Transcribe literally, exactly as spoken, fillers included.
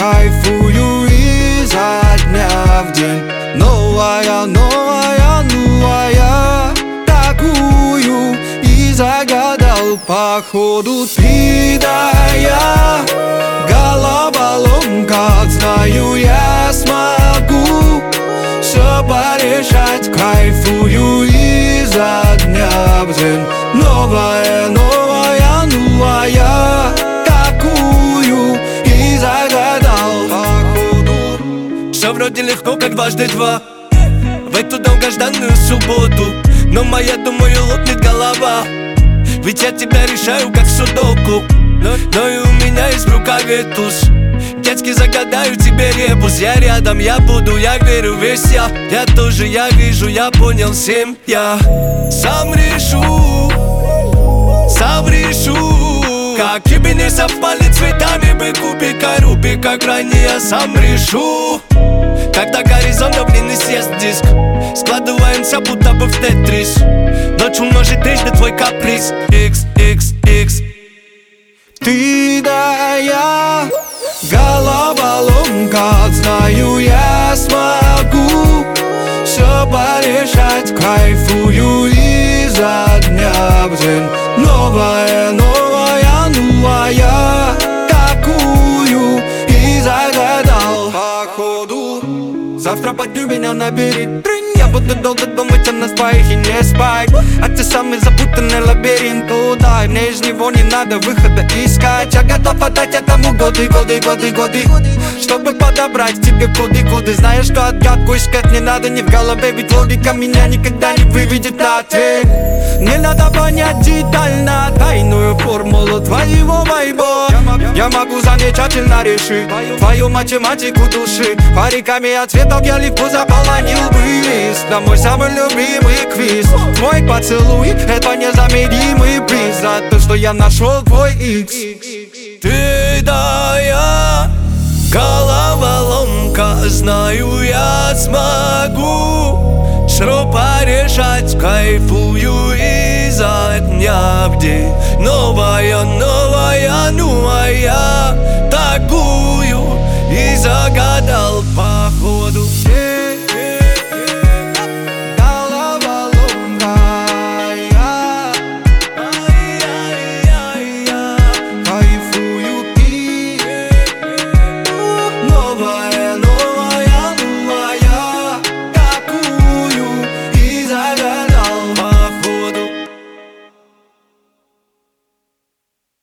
кайфую изо дня в день. Новая, новая, новая, такую и загадал походу ты да я. Головоломка, знаю, я смогу все порешать, кайфую изо дня в день. Новая, новая, новая, такую и загадал походу. Все вроде легко, как дважды два в эту долгожданную субботу, но моя, думаю, лопнет голова, ведь я тебя решаю, как судоку. Но, но и у меня есть в рукаве туз. Детски загадаю тебе ребус. Я рядом, я буду, я верю весь я. Я тоже, я вижу, я понял всем я. Сам решу, сам решу, как тебе не совпали цветами бы кубика Рубика грани. Я сам решу, когда горизонтов длинный съест диск. Складываемся будто бы в тетрис. Ночь умножит трижды твой каприз. Икс, икс, икс. Ты да я, головоломка, знаю, я смогу все порешать, кайфую изо дня в день. Новая, новая, новая, такую и загадал походу. Завтра подню меня набери. Я буду долго думать о нас двоих и не спать. А ты самый запутанный лабиринт туда, и мне из него не надо выхода искать. Я готов отдать этому годы, годы, годы, годы, чтобы подобрать тебе коды-коды. Знаешь, что отгадку искать не надо ни в голове, ведь логика меня никогда не выведет на ответ. Не надо понять детально тайную формулу твоего вайба. Я могу замечательно решить твою математику души. Париками от цветов я легко заполонил бы лист на мой самый любимый квиз. Твой поцелуй — это незамеримый приз за то, что я нашел твой икс. Ты да я, головоломка, знаю, я смогу все порешать, кайфую изо дня в день. Новая, новая, новая, такую и загадал походу.